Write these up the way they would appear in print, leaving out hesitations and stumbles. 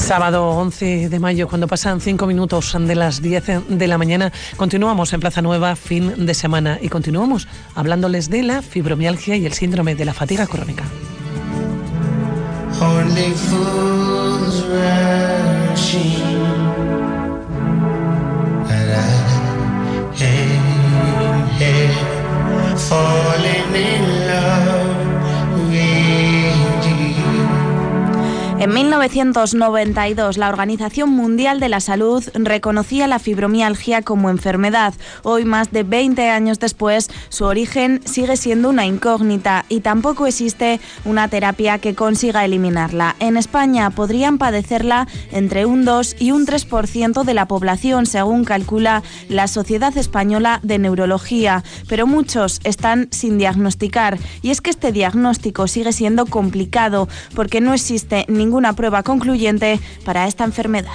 Sábado 11 de mayo, cuando pasan 5 minutos de las 10 de la mañana, continuamos en Plaza Nueva, fin de semana, y continuamos hablándoles de la fibromialgia y el síndrome de la fatiga crónica. Only fools rushing, and I ain't here falling in love with you. En 1992, la Organización Mundial de la Salud reconocía la fibromialgia como enfermedad. Hoy, más de 20 años después, su origen sigue siendo una incógnita y tampoco existe una terapia que consiga eliminarla. En España podrían padecerla entre un 2 y un 3% de la población, según calcula la Sociedad Española de Neurología, pero muchos están sin diagnosticar. Y es que este diagnóstico sigue siendo complicado porque no existe ninguna prueba concluyente para esta enfermedad.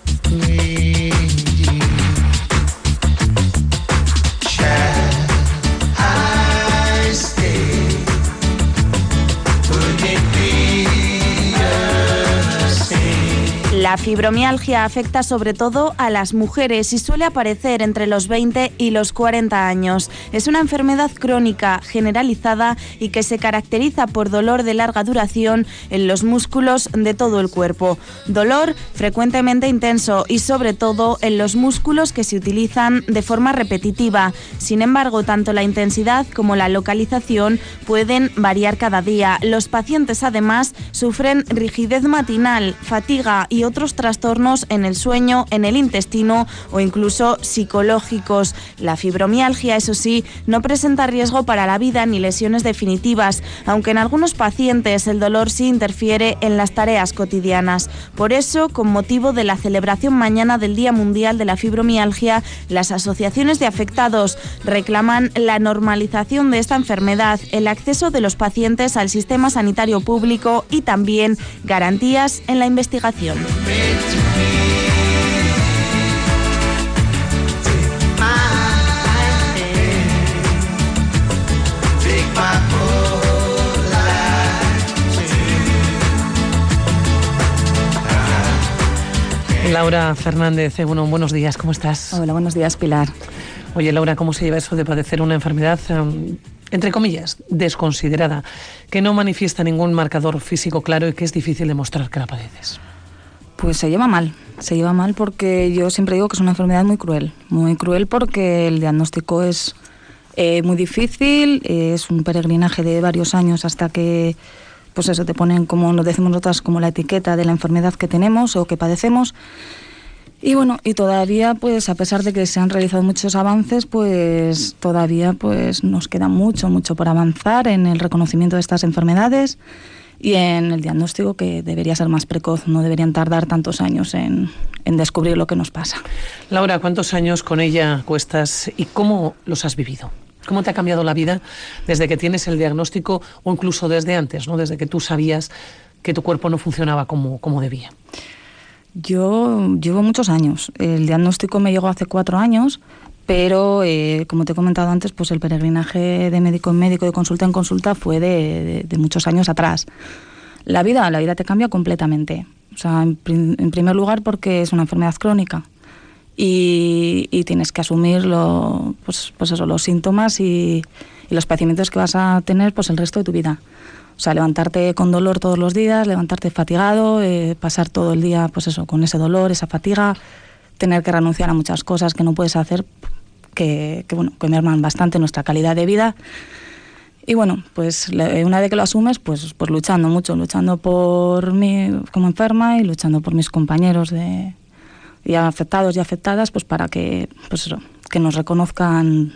La fibromialgia afecta sobre todo a las mujeres y suele aparecer entre los 20 y los 40 años. Es una enfermedad crónica generalizada y que se caracteriza por dolor de larga duración en los músculos de todo el cuerpo. Dolor frecuentemente intenso y sobre todo en los músculos que se utilizan de forma repetitiva. Sin embargo, tanto la intensidad como la localización pueden variar cada día. Los pacientes además sufren rigidez matinal, fatiga y otros trastornos en el sueño, en el intestino o incluso psicológicos. La fibromialgia, eso sí, no presenta riesgo para la vida ni lesiones definitivas, aunque en algunos pacientes el dolor sí interfiere en las tareas cotidianas. Por eso, con motivo de la celebración mañana del Día Mundial de la Fibromialgia, las asociaciones de afectados reclaman la normalización de esta enfermedad, el acceso de los pacientes al sistema sanitario público y también garantías en la investigación. Laura Fernández, buenos días, ¿cómo estás? Hola, buenos días, Pilar. Oye, Laura, ¿cómo se lleva eso de padecer una enfermedad, entre comillas, desconsiderada, que no manifiesta ningún marcador físico claro y que es difícil demostrar que la padeces? Pues se lleva mal porque yo siempre digo que es una enfermedad muy cruel porque el diagnóstico es muy difícil, es un peregrinaje de varios años hasta que, pues eso, te ponen, como nos decimos nosotras, como la etiqueta de la enfermedad que tenemos o que padecemos. Y bueno, y todavía, pues a pesar de que se han realizado muchos avances, pues todavía pues nos queda mucho por avanzar en el reconocimiento de estas enfermedades y en el diagnóstico, que debería ser más precoz, no deberían tardar tantos años en descubrir lo que nos pasa. Laura, ¿cuántos años con ella cuestas y cómo los has vivido? ¿Cómo te ha cambiado la vida desde que tienes el diagnóstico o incluso desde antes, ¿no? Desde que tú sabías que tu cuerpo no funcionaba como debía? Yo llevo muchos años. El diagnóstico me llegó hace 4 años, pero como te he comentado antes, pues el peregrinaje de médico en médico, de consulta en consulta, fue de muchos años atrás. La vida te cambia completamente. O sea, en primer lugar porque es una enfermedad crónica y tienes que asumir pues eso, los síntomas y los padecimientos que vas a tener pues el resto de tu vida. O sea, levantarte con dolor todos los días, levantarte fatigado, pasar todo el día pues eso, con ese dolor, esa fatiga, tener que renunciar a muchas cosas que no puedes hacer, que merman bastante nuestra calidad de vida. Y bueno, pues una vez que lo asumes, pues luchando por mí como enferma y luchando por mis compañeros y afectados y afectadas, pues para que, pues eso, que nos reconozcan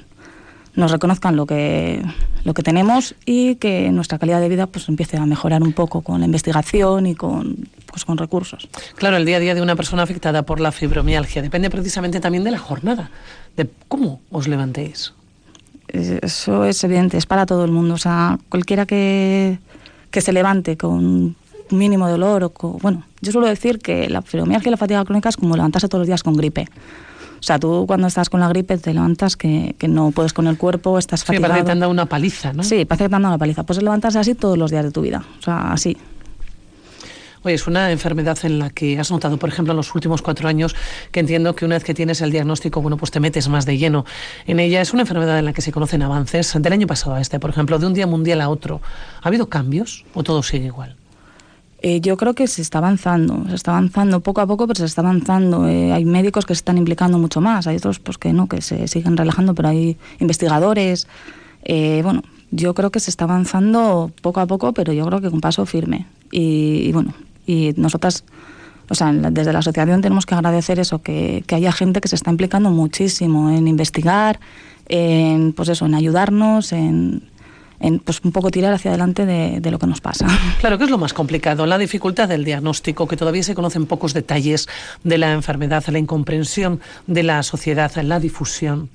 lo que tenemos y que nuestra calidad de vida pues empiece a mejorar un poco con la investigación y con recursos. Claro, el día a día de una persona afectada por la fibromialgia depende precisamente también de la jornada, de cómo os levantéis. Eso es evidente, es para todo el mundo. O sea, cualquiera que se levante con un mínimo de dolor yo suelo decir que la fibromialgia y la fatiga crónica es como levantarse todos los días con gripe. O sea, tú cuando estás con la gripe te levantas que no puedes con el cuerpo, estás fatigado. Sí, parece que te han dado una paliza, ¿no? Sí, parece que te han dado una paliza. Pues levantarse así todos los días de tu vida. O sea, así. Oye, es una enfermedad en la que has notado, por ejemplo, en los últimos 4 años, que entiendo que una vez que tienes el diagnóstico, bueno, pues te metes más de lleno en ella. Es una enfermedad en la que se conocen avances del año pasado a este, por ejemplo, de un día mundial a otro. ¿Ha habido cambios o todo sigue igual? Yo creo que se está avanzando poco a poco, pero se está avanzando. Hay médicos que se están implicando mucho más, hay otros pues que no, que se siguen relajando, pero hay investigadores. Bueno, yo creo que se está avanzando poco a poco, pero yo creo que con paso firme. Y bueno, y nosotras, o sea, desde la asociación tenemos que agradecer eso, que haya gente que se está implicando muchísimo en investigar, en pues eso, en ayudarnos, en pues un poco tirar hacia adelante de lo que nos pasa. Claro, que es lo más complicado, la dificultad del diagnóstico, que todavía se conocen pocos detalles de la enfermedad, la incomprensión de la sociedad, la difusión.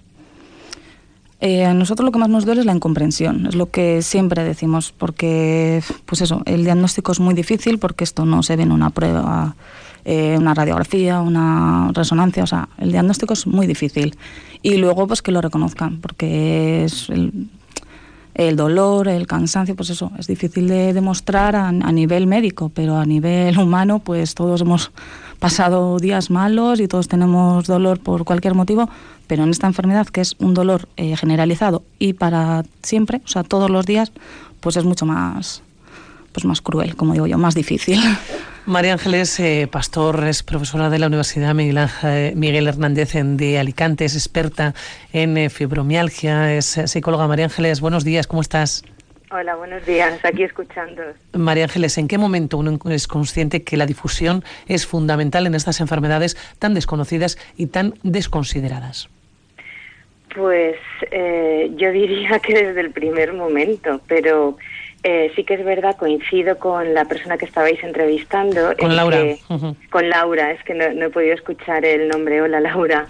A nosotros lo que más nos duele es la incomprensión, es lo que siempre decimos, porque pues eso, el diagnóstico es muy difícil porque esto no se ve en una prueba, una radiografía, una resonancia, o sea, el diagnóstico es muy difícil. Y luego pues que lo reconozcan, porque es el dolor, el cansancio, pues eso, es difícil de demostrar a nivel médico, pero a nivel humano, pues todos hemos pasado días malos y todos tenemos dolor por cualquier motivo, pero en esta enfermedad, que es un dolor generalizado y para siempre, o sea, todos los días, pues es mucho más, pues más cruel, como digo yo, más difícil. María Ángeles Pastor es profesora de la Universidad Miguel Hernández de Alicante, es experta en fibromialgia, es psicóloga. María Ángeles, buenos días, ¿cómo estás? Hola, buenos días, aquí escuchando. María Ángeles, ¿en qué momento uno es consciente que la difusión es fundamental en estas enfermedades tan desconocidas y tan desconsideradas? Pues yo diría que desde el primer momento, pero sí que es verdad, coincido con la persona que estabais entrevistando. Con Laura. Con Laura, es que no he podido escuchar el nombre. Hola, Laura.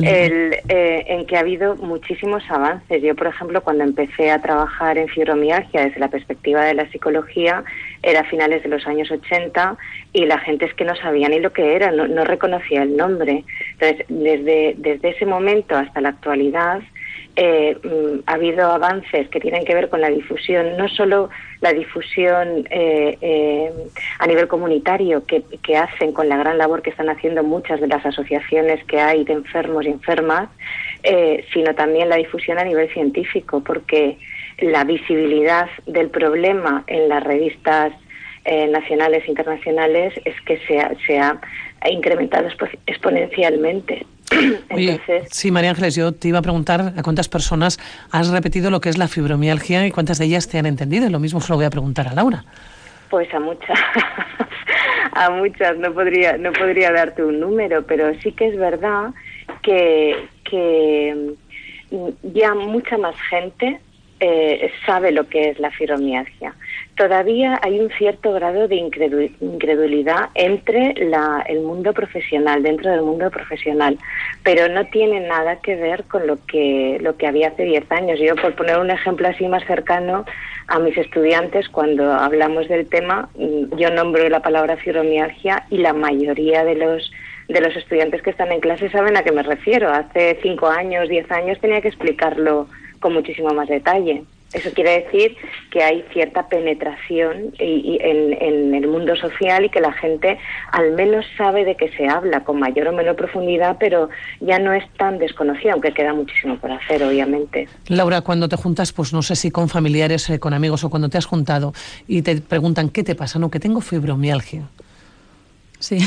En que ha habido muchísimos avances. Yo, por ejemplo, cuando empecé a trabajar en fibromialgia desde la perspectiva de la psicología, era a finales de los años 80 y la gente es que no sabía ni lo que era, no reconocía el nombre. Entonces, desde ese momento hasta la actualidad, ha habido avances que tienen que ver con la difusión, no solo la difusión a nivel comunitario que hacen con la gran labor que están haciendo muchas de las asociaciones que hay de enfermos y enfermas, sino también la difusión a nivel científico, porque la visibilidad del problema en las revistas nacionales e internacionales es que se ha incrementado exponencialmente. Oye, sí, María Ángeles, yo te iba a preguntar a cuántas personas has repetido lo que es la fibromialgia y cuántas de ellas te han entendido, y lo mismo se lo voy a preguntar a Laura. Pues a muchas, a muchas, no podría darte un número, pero sí que es verdad que ya mucha más gente sabe lo que es la fibromialgia. Todavía hay un cierto grado de incredulidad entre el mundo profesional, dentro del mundo profesional, pero no tiene nada que ver con lo que había hace 10 años. Yo, por poner un ejemplo así más cercano a mis estudiantes, cuando hablamos del tema, yo nombro la palabra fibromialgia y la mayoría de los estudiantes que están en clase saben a qué me refiero. Hace 5 años, 10 años tenía que explicarlo con muchísimo más detalle. Eso quiere decir que hay cierta penetración en el mundo social y que la gente al menos sabe de qué se habla, con mayor o menor profundidad, pero ya no es tan desconocida, aunque queda muchísimo por hacer, obviamente. Laura, cuando te juntas, pues no sé si con familiares, con amigos, o cuando te has juntado y te preguntan ¿qué te pasa? No, que tengo fibromialgia. Sí.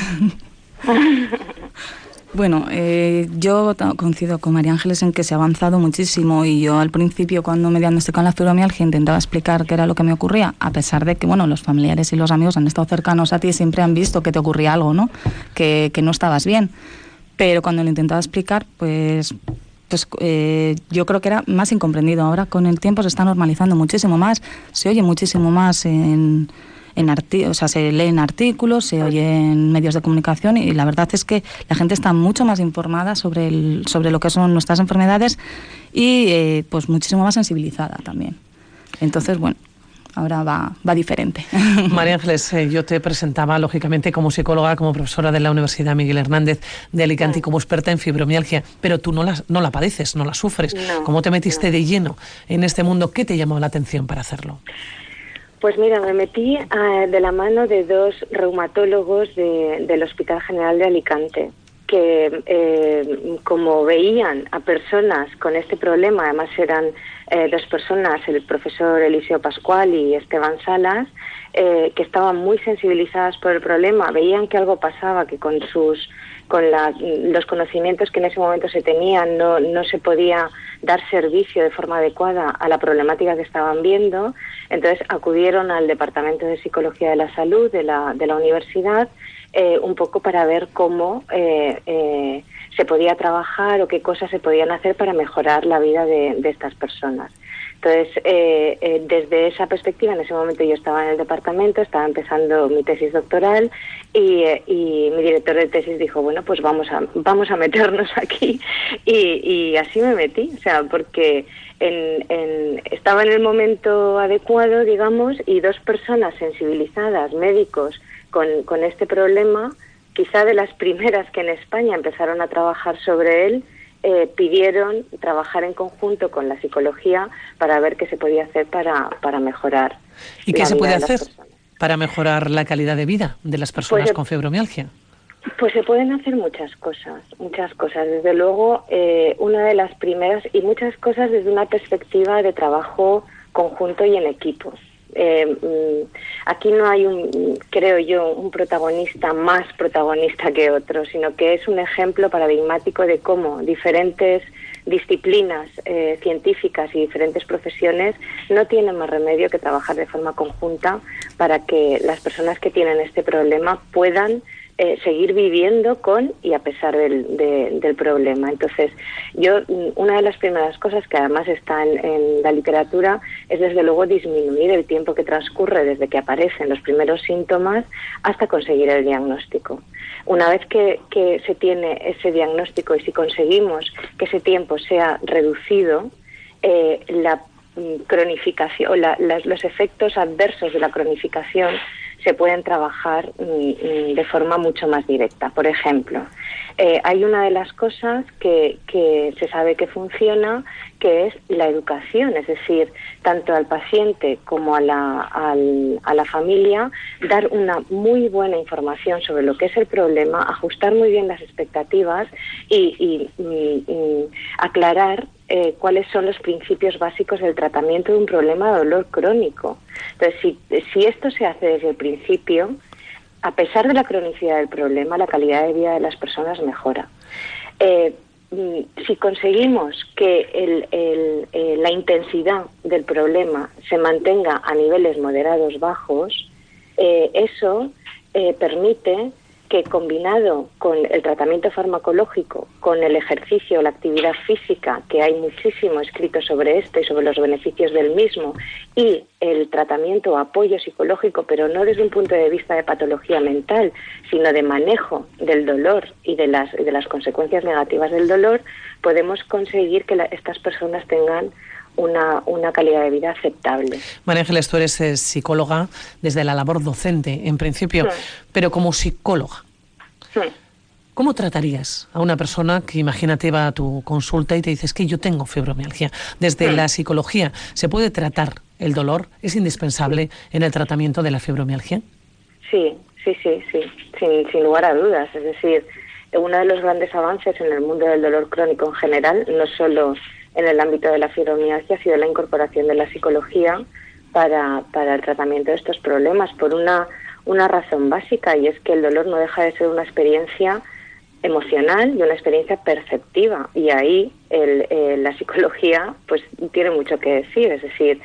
Bueno, yo coincido con María Ángeles en que se ha avanzado muchísimo, y yo al principio, cuando me diagnosticaron la fibromialgia, intentaba explicar qué era lo que me ocurría, a pesar de que, bueno, los familiares y los amigos han estado cercanos a ti y siempre han visto que te ocurría algo, ¿no? Que no estabas bien. Pero cuando lo intentaba explicar, pues yo creo que era más incomprendido. Ahora, con el tiempo, se está normalizando muchísimo más, se oye muchísimo más o sea, se leen artículos, se oyen medios de comunicación, y la verdad es que la gente está mucho más informada sobre lo que son nuestras enfermedades y pues muchísimo más sensibilizada también. Entonces, bueno, ahora va diferente. María Ángeles, yo te presentaba lógicamente como psicóloga, como profesora de la Universidad Miguel Hernández de Alicante y como experta en fibromialgia, pero tú no la padeces, no la sufres. ¿Cómo te metiste de lleno en este mundo? ¿Qué te llamó la atención para hacerlo? Pues mira, me metí de la mano de 2 reumatólogos del Hospital General de Alicante, que como veían a personas con este problema, además eran 2 personas, el profesor Eliseo Pascual y Esteban Salas, que estaban muy sensibilizadas por el problema, veían que algo pasaba, que con los conocimientos que en ese momento se tenían no se podía dar servicio de forma adecuada a la problemática que estaban viendo. Entonces acudieron al Departamento de Psicología de la Salud de la universidad, un poco para ver cómo se podía trabajar o qué cosas se podían hacer para mejorar la vida de estas personas. Entonces, desde esa perspectiva, en ese momento yo estaba en el departamento, estaba empezando mi tesis doctoral y mi director de tesis dijo, bueno, pues vamos a meternos aquí y así me metí, o sea, porque estaba en el momento adecuado, digamos, y 2 personas sensibilizadas, médicos, con este problema, quizá de las primeras que en España empezaron a trabajar sobre él, pidieron trabajar en conjunto con la psicología para ver qué se podía hacer para mejorar. ¿Y qué se puede hacer para mejorar la calidad de vida de las personas con fibromialgia? Pues se pueden hacer muchas cosas. Desde luego, una de las primeras, y muchas cosas desde una perspectiva de trabajo conjunto y en equipos. Aquí no hay creo yo, un protagonista más protagonista que otro, sino que es un ejemplo paradigmático de cómo diferentes disciplinas científicas y diferentes profesiones no tienen más remedio que trabajar de forma conjunta para que las personas que tienen este problema puedan seguir viviendo con y a pesar del problema. Entonces, una de las primeras cosas que además está en la literatura es desde luego disminuir el tiempo que transcurre desde que aparecen los primeros síntomas hasta conseguir el diagnóstico. Una vez que se tiene ese diagnóstico y si conseguimos que ese tiempo sea reducido, la cronificación, los efectos adversos de la cronificación se pueden trabajar de forma mucho más directa. Por ejemplo, hay una de las cosas que se sabe que funciona, que es la educación, es decir, tanto al paciente como a la familia, dar una muy buena información sobre lo que es el problema, ajustar muy bien las expectativas y aclarar cuáles son los principios básicos del tratamiento de un problema de dolor crónico. Entonces, si esto se hace desde el principio, a pesar de la cronicidad del problema, la calidad de vida de las personas mejora. Si conseguimos que la intensidad del problema se mantenga a niveles moderados bajos, eso permite que, combinado con el tratamiento farmacológico, con el ejercicio, la actividad física, que hay muchísimo escrito sobre esto y sobre los beneficios del mismo, y el tratamiento o apoyo psicológico, pero no desde un punto de vista de patología mental, sino de manejo del dolor y de las consecuencias negativas del dolor, podemos conseguir que estas personas tengan una calidad de vida aceptable. María Ángeles, tú eres psicóloga desde la labor docente, en principio, pero como psicóloga, ¿cómo tratarías a una persona que, imagínate, va a tu consulta y te dices que yo tengo fibromialgia? Desde la psicología, ¿se puede tratar el dolor? ¿Es indispensable en el tratamiento de la fibromialgia? Sí, sin lugar a dudas. Es decir, uno de los grandes avances en el mundo del dolor crónico en general, no solo en el ámbito de la fibromialgia, ha sido la incorporación de la psicología para el tratamiento de estos problemas, por una razón básica, y es que el dolor no deja de ser una experiencia emocional y una experiencia perceptiva, y ahí la psicología pues tiene mucho que decir. Es decir,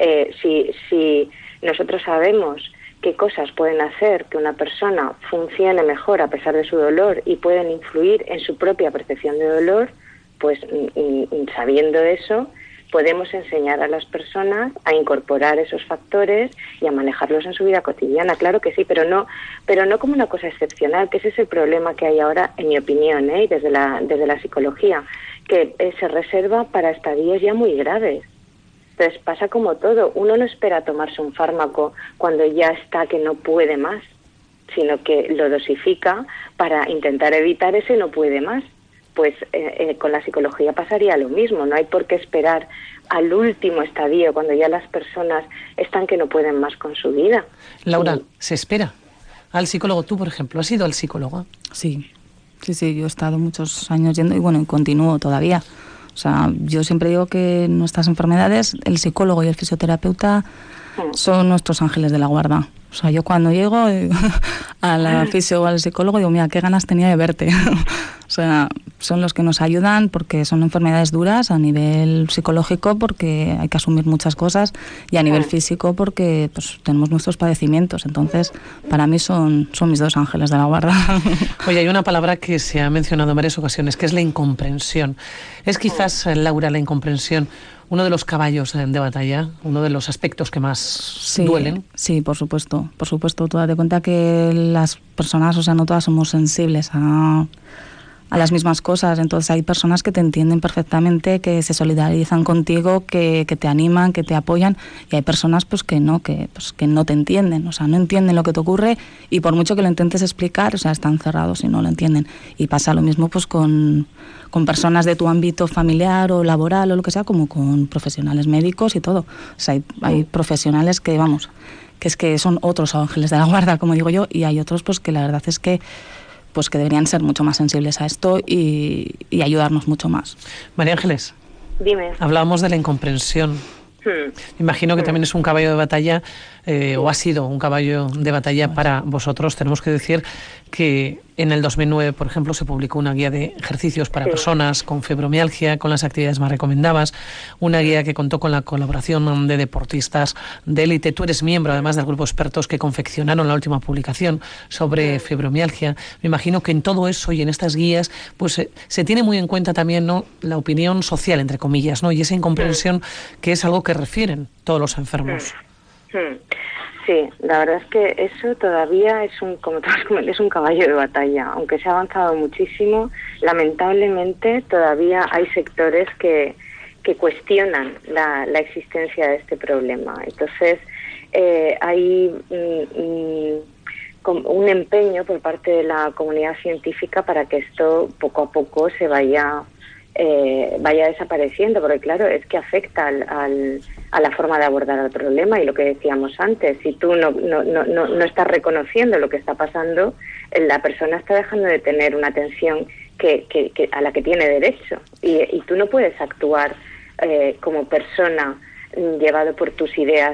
si nosotros sabemos qué cosas pueden hacer que una persona funcione mejor a pesar de su dolor y pueden influir en su propia percepción de dolor, pues sabiendo eso, podemos enseñar a las personas a incorporar esos factores y a manejarlos en su vida cotidiana. Claro que sí, pero no como una cosa excepcional, que ese es el problema que hay ahora, en mi opinión, y desde la psicología, que se reserva para estadios ya muy graves. Entonces pasa como todo, uno no espera tomarse un fármaco cuando ya está que no puede más, sino que lo dosifica para intentar evitar ese no puede más. pues con la psicología pasaría lo mismo. No hay por qué esperar al último estadio, cuando ya las personas están que no pueden más con su vida. Laura, Sí. ¿se espera al psicólogo? Tú, por ejemplo, ¿has ido al psicólogo? Sí, yo he estado muchos años yendo y bueno, y continúo todavía. O sea, yo siempre digo que en nuestras enfermedades el psicólogo y el fisioterapeuta son nuestros ángeles de la guarda. O sea, yo cuando llego a la fisio o al psicólogo digo, mira, qué ganas tenía de verte. O sea, son los que nos ayudan porque son enfermedades duras a nivel psicológico porque hay que asumir muchas cosas y a nivel físico porque pues tenemos nuestros padecimientos. Entonces, para mí son mis dos ángeles de la guarda. Oye, hay una palabra que se ha mencionado en varias ocasiones, que es la incomprensión. Es quizás, Laura, la incomprensión uno de los caballos de batalla, uno de los aspectos que más duelen. Sí, por supuesto. Tú date cuenta que las personas, o sea, no todas somos sensibles a las mismas cosas. Entonces hay personas que te entienden perfectamente, que se solidarizan contigo, que te animan, que te apoyan, y hay personas pues que no te entienden, o sea, no entienden lo que te ocurre y por mucho que lo intentes explicar, o sea, están cerrados y no lo entienden. Y pasa lo mismo pues con personas de tu ámbito familiar o laboral o lo que sea, como con profesionales médicos y todo. O sea, hay profesionales que, vamos, que es que son otros ángeles de la guarda, como digo yo, y hay otros pues que la verdad es que pues que deberían ser mucho más sensibles a esto y ayudarnos mucho más. María Ángeles, dime. Hablábamos de la incomprensión. Imagino que también es un caballo de batalla, o ha sido un caballo de batalla para vosotros. Tenemos que decir que en el 2009, por ejemplo, se publicó una guía de ejercicios para personas con fibromialgia, con las actividades más recomendadas, una guía que contó con la colaboración de deportistas de élite. Tú eres miembro, además, del grupo de expertos que confeccionaron la última publicación sobre fibromialgia. Me imagino que en todo eso y en estas guías pues se tiene muy en cuenta también, ¿no?, la opinión social, entre comillas, ¿no?, y esa incomprensión que es algo que refieren todos los enfermos. Sí, la verdad es que eso todavía es un caballo de batalla. Aunque se ha avanzado muchísimo, lamentablemente todavía hay sectores que cuestionan la existencia de este problema. Entonces, hay un empeño por parte de la comunidad científica para que esto poco a poco se vaya desapareciendo, porque claro, es que afecta a la forma de abordar el problema, y lo que decíamos antes, si tú no estás reconociendo lo que está pasando, la persona está dejando de tener una atención a la que tiene derecho, y tú no puedes actuar como persona llevado por tus ideas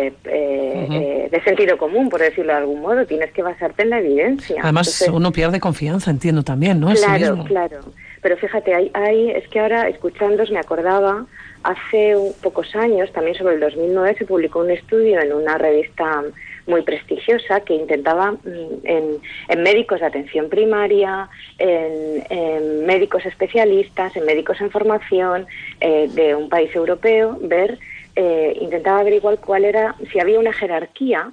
de sentido común, por decirlo de algún modo. Tienes que basarte en la evidencia. Además, entonces, uno pierde confianza, entiendo también, ¿no? Claro. Pero fíjate, es que ahora, escuchándos, me acordaba, hace pocos años, también sobre el 2009, se publicó un estudio en una revista muy prestigiosa que intentaba en médicos de atención primaria, en médicos especialistas, en médicos en formación de un país europeo, intentaba averiguar si había una jerarquía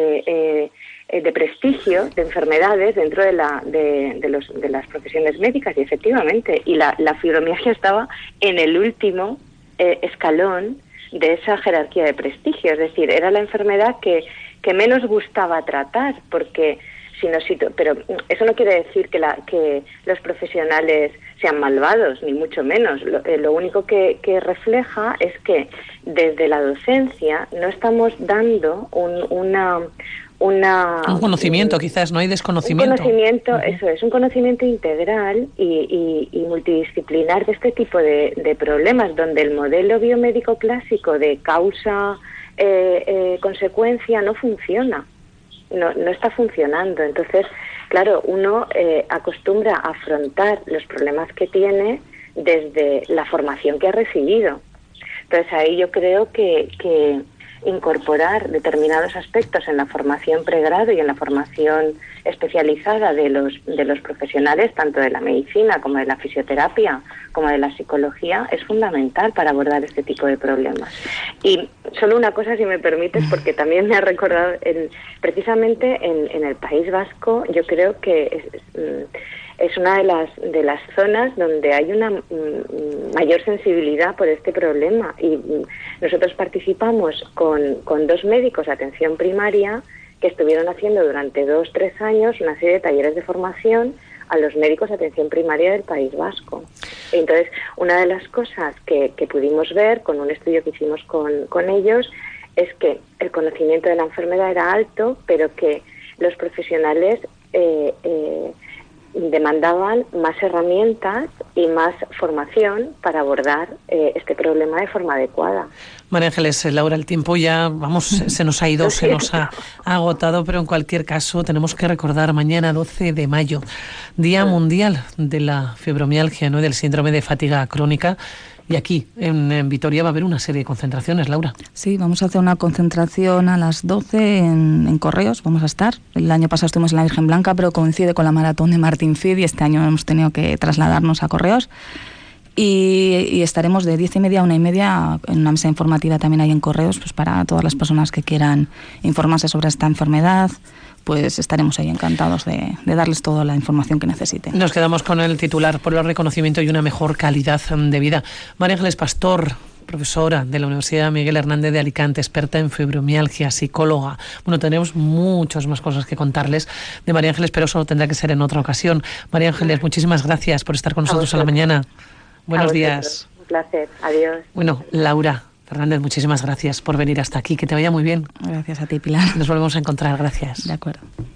de prestigio de enfermedades dentro de las profesiones médicas, y efectivamente, y la fibromialgia estaba en el último escalón de esa jerarquía de prestigio. Es decir, era la enfermedad que menos gustaba tratar, porque pero eso no quiere decir que los profesionales sean malvados, ni mucho menos. Lo único que refleja es que desde la docencia no estamos dando un conocimiento, quizás, ¿no? Hay desconocimiento. Un conocimiento, eso es, un conocimiento integral y multidisciplinar de este tipo de problemas, donde el modelo biomédico clásico de causa-consecuencia no funciona, no está funcionando. Entonces, claro, uno acostumbra a afrontar los problemas que tiene desde la formación que ha recibido. Entonces, ahí yo creo que incorporar determinados aspectos en la formación pregrado y en la formación especializada de los profesionales, tanto de la medicina como de la fisioterapia, como de la psicología, es fundamental para abordar este tipo de problemas. Y solo una cosa, si me permites, porque también me ha recordado, precisamente en el País Vasco, yo creo que es una de las zonas donde hay una mayor sensibilidad por este problema, y nosotros participamos con 2 médicos de atención primaria que estuvieron haciendo durante 2-3 años una serie de talleres de formación a los médicos de atención primaria del País Vasco. Entonces, una de las cosas que pudimos ver con un estudio que hicimos con ellos es que el conocimiento de la enfermedad era alto, pero que los profesionales demandaban más herramientas y más formación para abordar este problema de forma adecuada. María Ángeles, Laura, el tiempo ya, se nos ha ido, se nos ha agotado, pero en cualquier caso tenemos que recordar mañana 12 de mayo, Día Mundial de la Fibromialgia, ¿no?, y del síndrome de fatiga crónica. Y aquí, en Vitoria, va a haber una serie de concentraciones, Laura. Sí, vamos a hacer una concentración a las 12 en Correos, vamos a estar. El año pasado estuvimos en la Virgen Blanca, pero coincide con la maratón de Martín Fid y este año hemos tenido que trasladarnos a Correos. Y estaremos de 10:30 a 1:30 en una mesa informativa también ahí en Correos, pues para todas las personas que quieran informarse sobre esta enfermedad, pues estaremos ahí encantados de darles toda la información que necesiten. Nos quedamos con el titular: por el reconocimiento y una mejor calidad de vida. María Ángeles Pastor, profesora de la Universidad Miguel Hernández de Alicante, experta en fibromialgia, psicóloga. Bueno, tenemos muchas más cosas que contarles de María Ángeles, pero eso tendrá que ser en otra ocasión. María Ángeles, muchísimas gracias por estar con nosotros a la mañana. Buenos días. Un placer. Adiós. Bueno, Laura Fernández, muchísimas gracias por venir hasta aquí. Que te vaya muy bien. Gracias a ti, Pilar. Nos volvemos a encontrar. Gracias. De acuerdo.